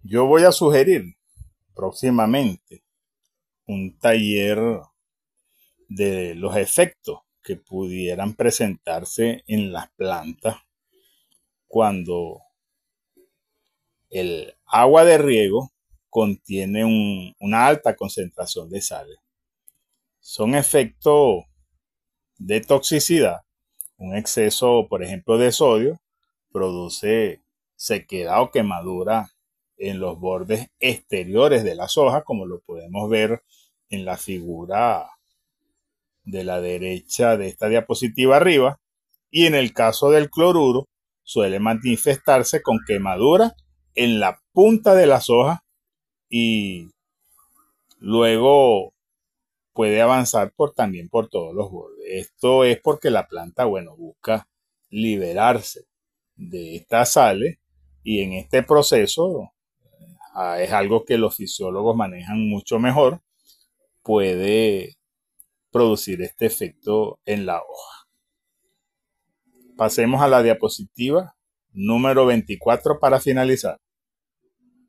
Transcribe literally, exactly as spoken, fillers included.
Yo voy a sugerir próximamente un taller de los efectos que pudieran presentarse en las plantas cuando el agua de riego contiene un- una alta concentración de sales. Son efectos de toxicidad. Un exceso, por ejemplo, de sodio produce sequedad o quemadura en los bordes exteriores de las hojas, como lo podemos ver en la figura de la derecha de esta diapositiva arriba. Y en el caso del cloruro, suele manifestarse con quemadura en la punta de las hojas y luego puede avanzar por, también por todos los bordes. Esto es porque la planta, bueno, busca liberarse de estas sales y en este proceso ah, es algo que los fisiólogos manejan mucho mejor, puede producir este efecto en la hoja. Pasemos a la diapositiva número veinticuatro para finalizar.